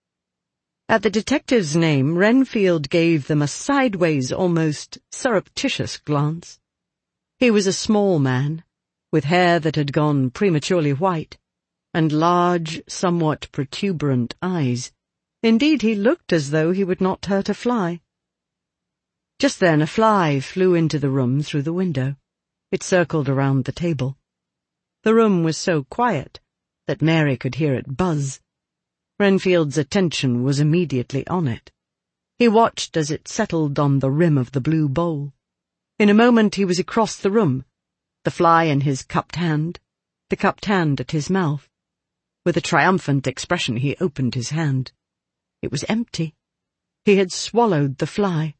At the detective's name, Renfield gave them a sideways, almost surreptitious glance. He was a small man, with hair that had gone prematurely white, and large, somewhat protuberant eyes. Indeed, he looked as though he would not hurt a fly. Just then a fly flew into the room through the window. It circled around the table. The room was so quiet that Mary could hear it buzz. Renfield's attention was immediately on it. He watched as it settled on the rim of the blue bowl. In a moment he was across the room, the fly in his cupped hand, the cupped hand at his mouth. With a triumphant expression he opened his hand. It was empty. He had swallowed the fly.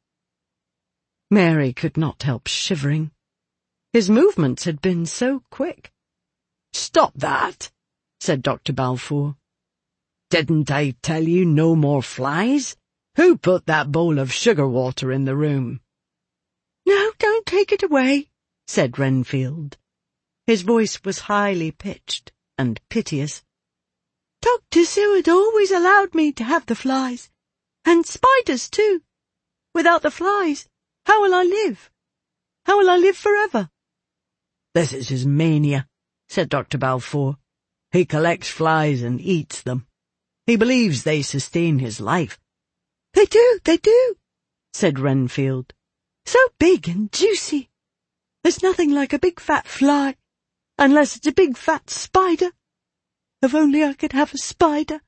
Mary could not help shivering. His movements had been so quick. "Stop that," said Doctor Balfour. "Didn't I tell you no more flies? Who put that bowl of sugar water in the room?" "No, don't take it away," said Renfield. His voice was highly pitched and piteous. "Doctor Seward always allowed me to have the flies, and spiders too. Without the flies, how will I live? How will I live forever?" "This is his mania," said Doctor Balfour. "He collects flies and eats them. He believes they sustain his life." "They do, they do," said Renfield. "So big and juicy. There's nothing like a big fat fly, unless it's a big fat spider. If only I could have a spider."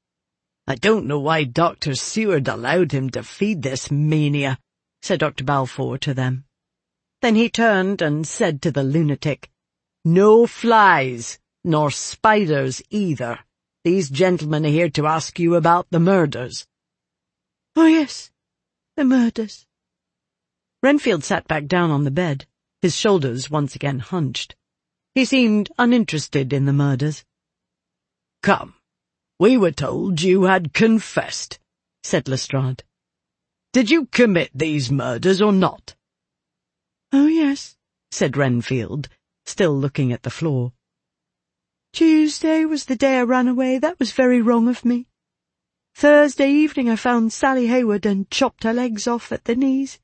"I don't know why Doctor Seward allowed him to feed this mania," said Doctor Balfour to them. Then he turned and said to the lunatic, "No flies, nor spiders either. These gentlemen are here to ask you about the murders." "Oh, yes, the murders." Renfield sat back down on the bed, his shoulders once again hunched. He seemed uninterested in the murders. "Come, we were told you had confessed," said Lestrade. "Did you commit these murders or not?" "Oh, yes," said Renfield, still looking at the floor. "Tuesday was the day I ran away. That was very wrong of me. Thursday evening I found Sally Hayward and chopped her legs off at the knees.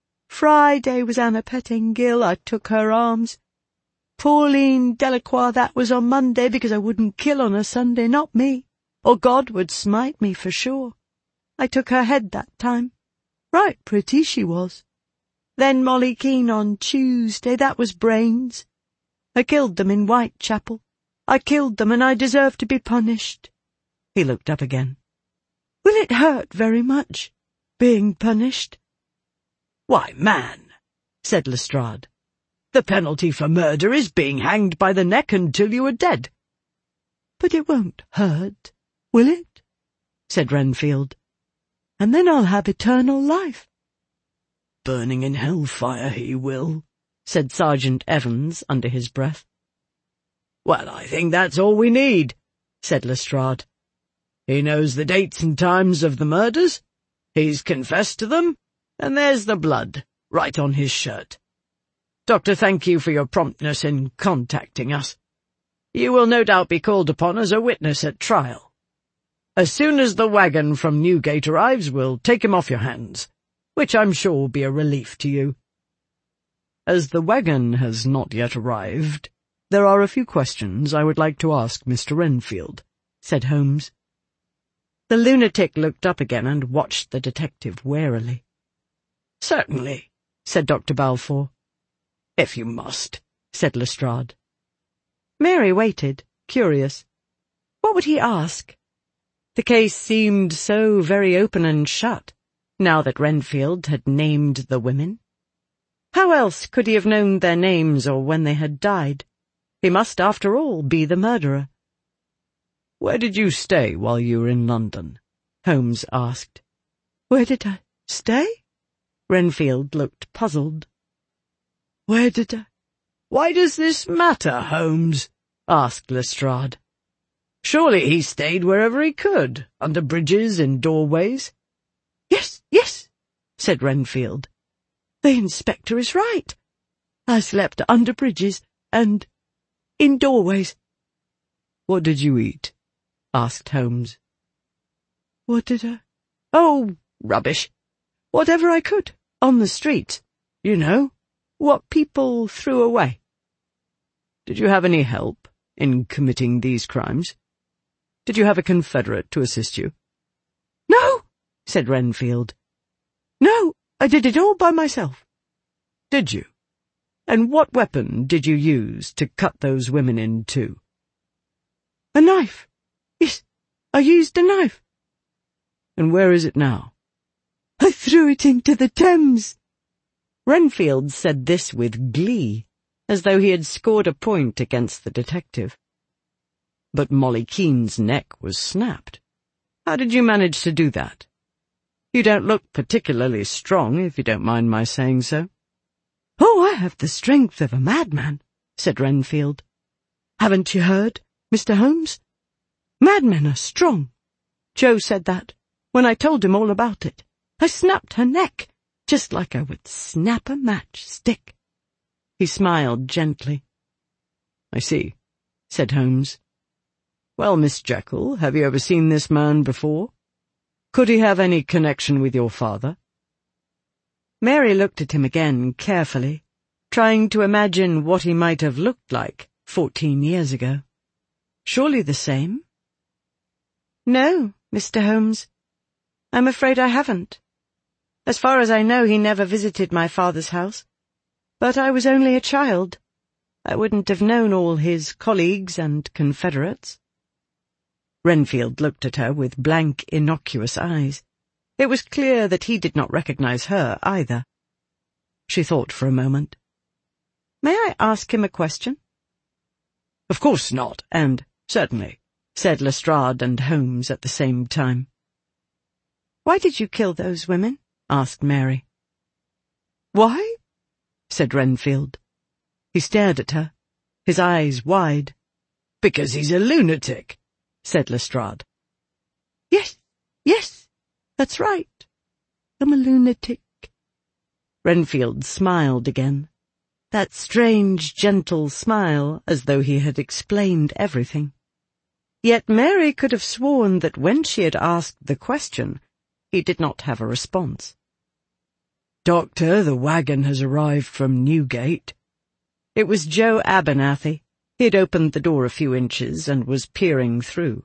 Friday was Anna Pettingill. I took her arms. Pauline Delacroix, that was on Monday, because I wouldn't kill on a Sunday, not me, or God would smite me for sure. I took her head that time. Right pretty she was. Then Molly Keane on Tuesday, that was brains. I killed them in Whitechapel. I killed them, and I deserve to be punished." He looked up again. "Will it hurt very much, being punished?" "Why, man," said Lestrade, "the penalty for murder is being hanged by the neck until you are dead." "But it won't hurt, will it?" said Renfield. "And then I'll have eternal life." "Burning in hellfire he will," said Sergeant Evans under his breath. "Well, I think that's all we need," said Lestrade. "He knows the dates and times of the murders, he's confessed to them, and there's the blood, right on his shirt. Doctor, thank you for your promptness in contacting us. You will no doubt be called upon as a witness at trial. As soon as the wagon from Newgate arrives, we'll take him off your hands, which I'm sure will be a relief to you." "As the wagon has not yet arrived, there are a few questions I would like to ask Mister Renfield," said Holmes. The lunatic looked up again and watched the detective warily. "Certainly," said Doctor Balfour. "If you must," said Lestrade. Mary waited, curious. What would he ask? The case seemed so very open and shut, now that Renfield had named the women. How else could he have known their names or when they had died? He must, after all, be the murderer. "Where did you stay while you were in London?" Holmes asked. "Where did I stay?" Renfield looked puzzled. "Where did I—" "Why does this matter, Holmes?" asked Lestrade. "Surely he stayed wherever he could, under bridges, in doorways." "Yes, yes," said Renfield. "The inspector is right. I slept under bridges and in doorways." "What did you eat?" asked Holmes. "What did I? Oh, rubbish. Whatever I could, on the street. You know, what people threw away." "Did you have any help in committing these crimes? Did you have a confederate to assist you?" "No," said Renfield. "No, I did it all by myself." "Did you? And what weapon did you use to cut those women in two?" "A knife. Yes, I used a knife." "And where is it now?" "I threw it into the Thames." Renfield said this with glee, as though he had scored a point against the detective. But Molly Keane's neck was snapped. "How did you manage to do that? You don't look particularly strong, if you don't mind my saying so." "Oh, I have the strength of a madman," said Renfield. "Haven't you heard, Mister Holmes? Madmen are strong. Joe said that, when I told him all about it. I snapped her neck, just like I would snap a matchstick." He smiled gently. "I see," said Holmes. "Well, Miss Jekyll, have you ever seen this man before? Could he have any connection with your father?" Mary looked at him again carefully, trying to imagine what he might have looked like fourteen years ago. Surely the same? "No, Mister Holmes. I'm afraid I haven't. As far as I know, he never visited my father's house. But I was only a child. I wouldn't have known all his colleagues and confederates." Renfield looked at her with blank, innocuous eyes. It was clear that he did not recognize her either. She thought for a moment. "May I ask him a question?" "Of course not, and certainly," said Lestrade and Holmes at the same time. "Why did you kill those women?" asked Mary. "Why?" said Renfield. He stared at her, his eyes wide. "Because he's a lunatic," said Lestrade. "Yes, yes, that's right. I'm a lunatic." Renfield smiled again, that strange, gentle smile, as though he had explained everything. Yet Mary could have sworn that when she had asked the question, he did not have a response. "Doctor, the wagon has arrived from Newgate." It was Joe Abernathy. He had opened the door a few inches and was peering through.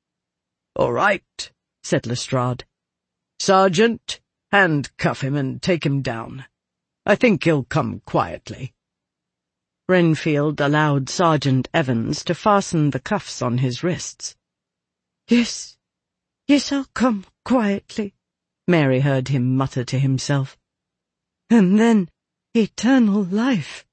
"All right," said Lestrade. "Sergeant, handcuff him and take him down. I think he'll come quietly." Renfield allowed Sergeant Evans to fasten the cuffs on his wrists. "Yes, yes, I'll come quietly," Mary heard him mutter to himself. "And then eternal life."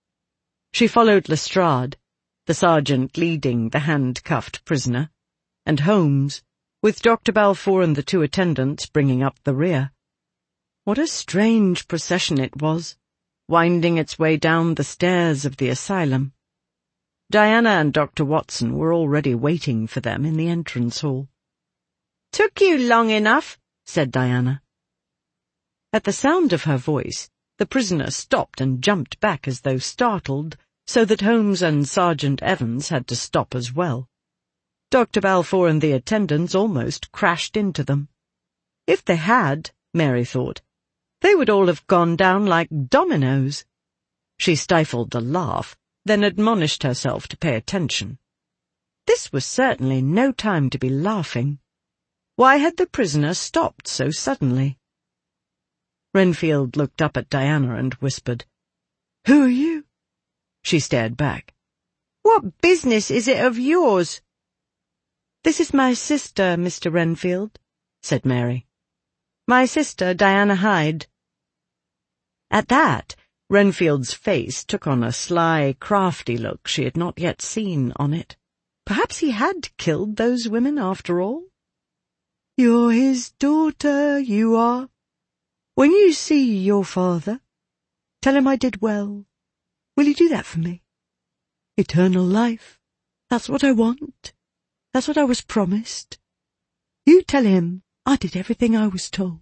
She followed Lestrade, the sergeant leading the handcuffed prisoner, and Holmes, with Doctor Balfour and the two attendants bringing up the rear. What a strange procession it was, winding its way down the stairs of the asylum. Diana and Doctor Watson were already waiting for them in the entrance hall. "Took you long enough," said Diana. At the sound of her voice, the prisoner stopped and jumped back as though startled, so that Holmes and Sergeant Evans had to stop as well. Doctor Balfour and the attendants almost crashed into them. If they had, Mary thought, they would all have gone down like dominoes. She stifled a laugh, then admonished herself to pay attention. This was certainly no time to be laughing. Why had the prisoner stopped so suddenly? Renfield looked up at Diana and whispered, "Who are you?" She stared back. "What business is it of yours?" "This is my sister, Mister Renfield," said Mary. "My sister, Diana Hyde." At that, Renfield's face took on a sly, crafty look she had not yet seen on it. Perhaps he had killed those women after all? "You're his daughter, you are," When you see your father, tell him I did well. Will you do that for me? Eternal life. That's what I want. That's what I was promised. You tell him I did everything I was told."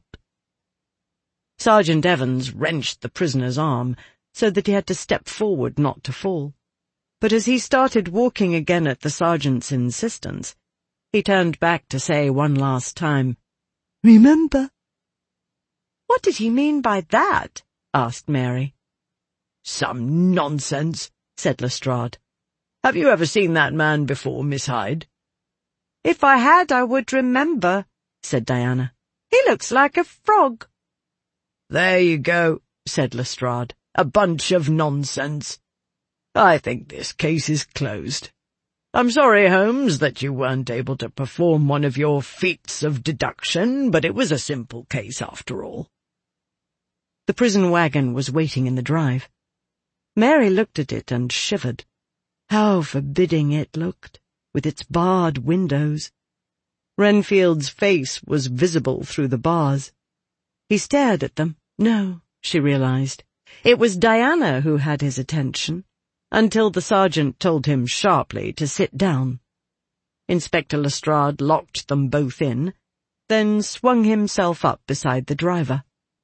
Sergeant Evans wrenched the prisoner's arm so that he had to step forward not to fall. But as he started walking again at the sergeant's insistence, he turned back to say one last time, "Remember." "What did he mean by that?" asked Mary. "Some nonsense," said Lestrade. "Have you ever seen that man before, Miss Hyde?" "If I had, I would remember," said Diana. "He looks like a frog." "There you go," said Lestrade. "A bunch of nonsense. I think this case is closed. I'm sorry, Holmes, that you weren't able to perform one of your feats of deduction, but it was a simple case after all." The prison wagon was waiting in the drive. Mary looked at it and shivered. How forbidding it looked, with its barred windows. Renfield's face was visible through the bars. He stared at them. No, she realized. It was Diana who had his attention, until the sergeant told him sharply to sit down. Inspector Lestrade locked them both in, then swung himself up beside the driver.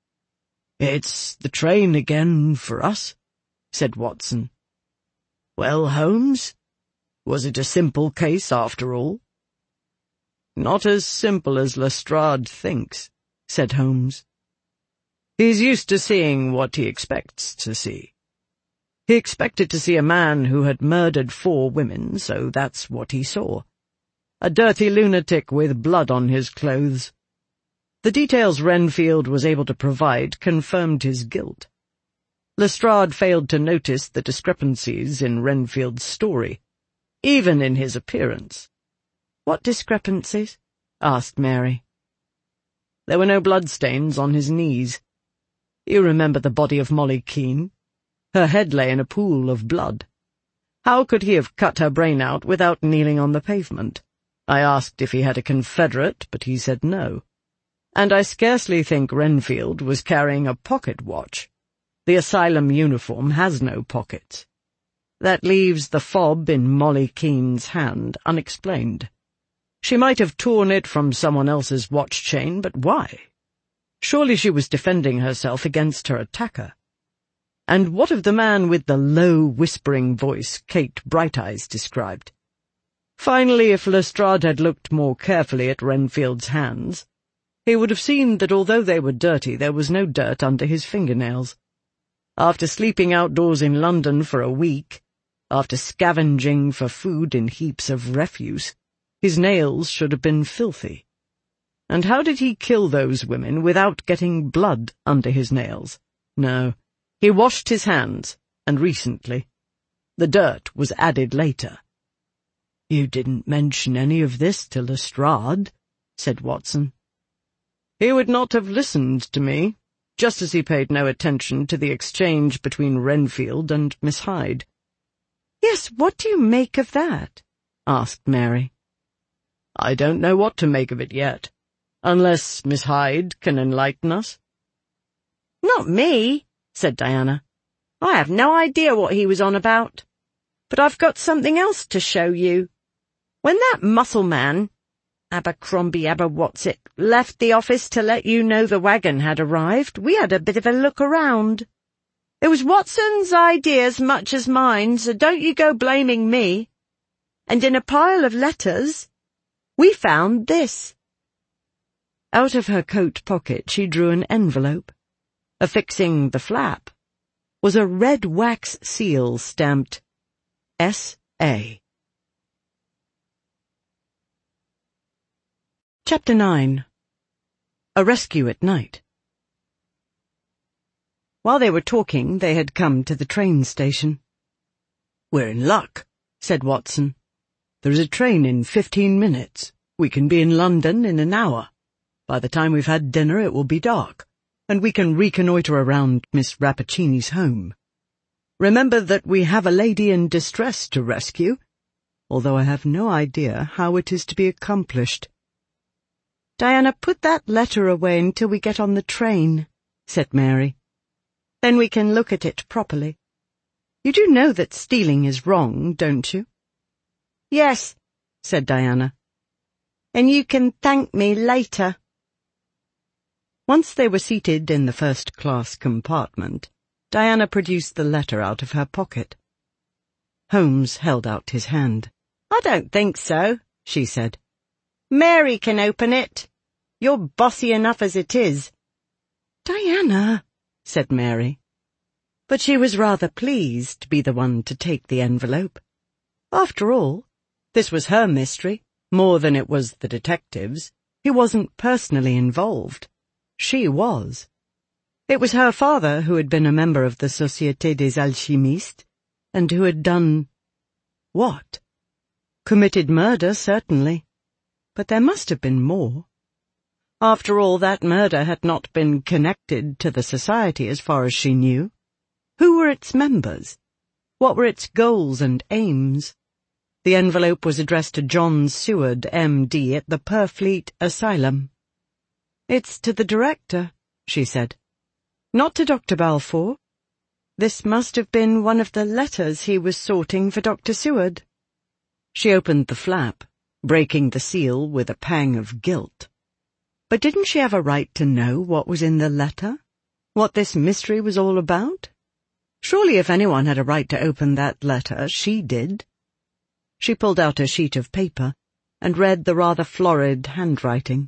"It's the train again for us," said Watson. "Well, Holmes, was it a simple case after all?" "Not as simple as Lestrade thinks," said Holmes. "He's used to seeing what he expects to see. He expected to see a man who had murdered four women, so that's what he saw. A dirty lunatic with blood on his clothes. The details Renfield was able to provide confirmed his guilt. Lestrade failed to notice the discrepancies in Renfield's story, even in his appearance." "What discrepancies?" asked Mary. "There were no bloodstains on his knees. You remember the body of Molly Keene? Her head lay in a pool of blood. How could he have cut her brain out without kneeling on the pavement? I asked if he had a confederate, but he said no. And I scarcely think Renfield was carrying a pocket watch. The asylum uniform has no pockets. That leaves the fob in Molly Keene's hand unexplained. She might have torn it from someone else's watch chain, but why? Surely she was defending herself against her attacker. And what of the man with the low, whispering voice Kate Brighteyes described? Finally, if Lestrade had looked more carefully at Renfield's hands, he would have seen that although they were dirty, there was no dirt under his fingernails. After sleeping outdoors in London for a week, after scavenging for food in heaps of refuse, his nails should have been filthy. And how did he kill those women without getting blood under his nails? No, he washed his hands, and recently. The dirt was added later. "You didn't mention any of this to Lestrade," said Watson. "He would not have listened to me, just as he paid no attention to the exchange between Renfield and Miss Hyde." "Yes, what do you make of that?" asked Mary. "I don't know what to make of it yet, unless Miss Hyde can enlighten us." "Not me," said Diana. "I have no idea what he was on about. But I've got something else to show you. When that muscle man, Abercrombie Aberwhatsit, left the office to let you know the wagon had arrived, we had a bit of a look around. It was Watson's idea as much as mine, so don't you go blaming me. And in a pile of letters, we found this." Out of her coat pocket she drew an envelope. Affixing the flap was a red wax seal stamped S A Chapter nine. A Rescue at Night. While they were talking, they had come to the train station. "We're in luck," said Watson. "There is a train in fifteen minutes. We can be in London in an hour. By the time we've had dinner it will be dark, and we can reconnoitre around Miss Rappaccini's home. Remember that we have a lady in distress to rescue, although I have no idea how it is to be accomplished." "Diana, put that letter away until we get on the train," said Mary. "Then we can look at it properly. You do know that stealing is wrong, don't you?" "Yes," said Diana. "And you can thank me later." Once they were seated in the first-class compartment, Diana produced the letter out of her pocket. Holmes held out his hand. "I don't think so," she said. "Mary can open it. You're bossy enough as it is." "Diana," said Mary. But she was rather pleased to be the one to take the envelope. After all, this was her mystery, more than it was the detective's. He wasn't personally involved. She was. It was her father who had been a member of the Société des Alchimistes, and who had done... what? Committed murder, certainly. But there must have been more. After all, that murder had not been connected to the society as far as she knew. Who were its members? What were its goals and aims? The envelope was addressed to John Seward, M D, at the Purfleet Asylum. "It's to the director," she said. "Not to Doctor Balfour. This must have been one of the letters he was sorting for Doctor Seward." She opened the flap, breaking the seal with a pang of guilt. But didn't she have a right to know what was in the letter? What this mystery was all about? Surely if anyone had a right to open that letter, she did. She pulled out a sheet of paper and read the rather florid handwriting.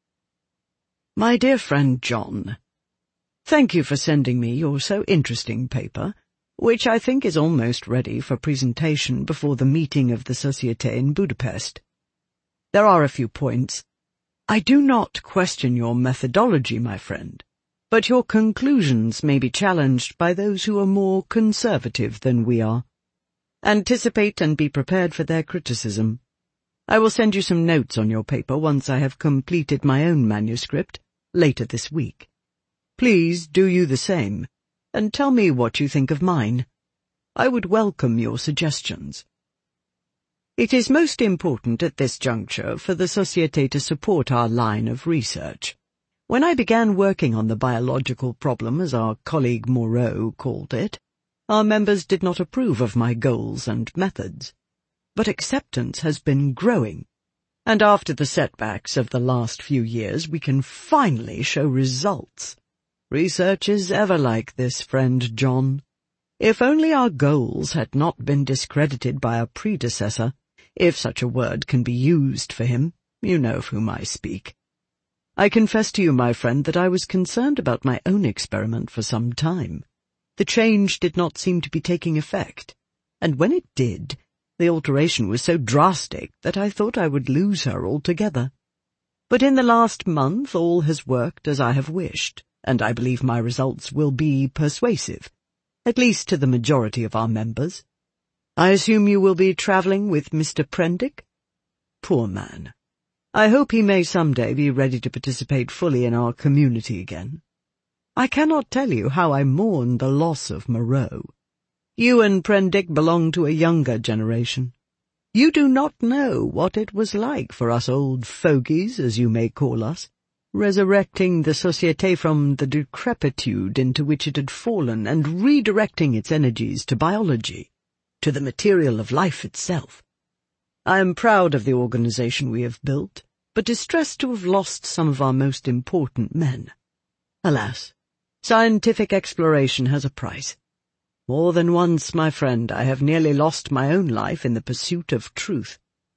"My dear friend John, thank you for sending me your so interesting paper, which I think is almost ready for presentation before the meeting of the Société in Budapest. There are a few points. I do not question your methodology, my friend, but your conclusions may be challenged by those who are more conservative than we are. Anticipate and be prepared for their criticism. I will send you some notes on your paper once I have completed my own manuscript, later this week. Please do you the same, and tell me what you think of mine. I would welcome your suggestions. It is most important at this juncture for the Société to support our line of research. When I began working on the biological problem, as our colleague Moreau called it, our members did not approve of my goals and methods. But acceptance has been growing, and after the setbacks of the last few years we can finally show results. Research is ever like this, friend John. If only our goals had not been discredited by a predecessor, if such a word can be used for him, you know of whom I speak. I confess to you, my friend, that I was concerned about my own experiment for some time. The change did not seem to be taking effect, and when it did, the alteration was so drastic that I thought I would lose her altogether. But in the last month all has worked as I have wished, and I believe my results will be persuasive, at least to the majority of our members. I assume you will be travelling with Mister Prendick? Poor man. I hope he may some day be ready to participate fully in our community again. I cannot tell you how I mourn the loss of Moreau. You and Prendick belong to a younger generation. You do not know what it was like for us old fogies, as you may call us, resurrecting the Société from the decrepitude into which it had fallen and redirecting its energies to biology, to the material of life itself. I am proud of the organization we have built, but distressed to have lost some of our most important men. Alas, scientific exploration has a price. More than once, my friend, I have nearly lost my own life in the pursuit of truth.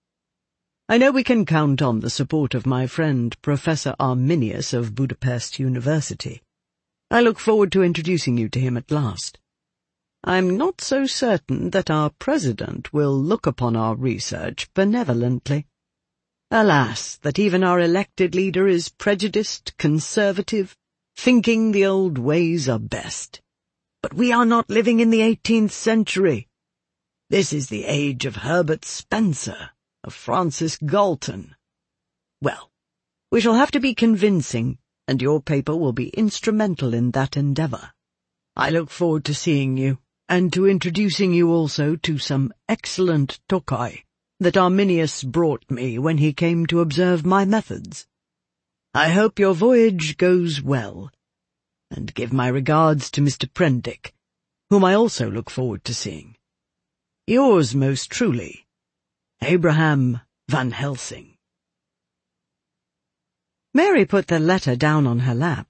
I know we can count on the support of my friend Professor Arminius of Budapest University. I look forward to introducing you to him at last. I'm not so certain that our president will look upon our research benevolently. Alas, that even our elected leader is prejudiced, conservative, thinking the old ways are best. But we are not living in the eighteenth century. This is the age of Herbert Spencer, of Francis Galton. Well, we shall have to be convincing, and your paper will be instrumental in that endeavour. I look forward to seeing you, and to introducing you also to some excellent Tokai that Arminius brought me when he came to observe my methods. I hope your voyage goes well, and give my regards to Mister Prendick, whom I also look forward to seeing. Yours most truly, Abraham Van Helsing. Mary put the letter down on her lap.